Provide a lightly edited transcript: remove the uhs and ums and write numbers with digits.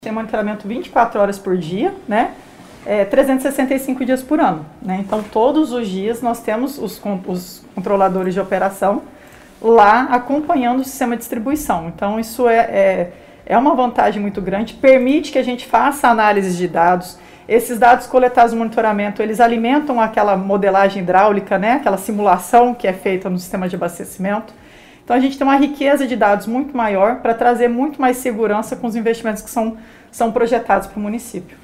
Tem monitoramento 24 horas por dia, né? 365 dias por ano, né? Então, todos os dias nós temos os controladores de operação lá acompanhando o sistema de distribuição. Então, isso é uma vantagem muito grande, permite que a gente faça análise de dados. Esses dados coletados no monitoramento, eles alimentam aquela modelagem hidráulica, né? Aquela simulação que é feita no sistema de abastecimento. Então, a gente tem uma riqueza de dados muito maior para trazer muito mais segurança com os investimentos que são projetados para o município.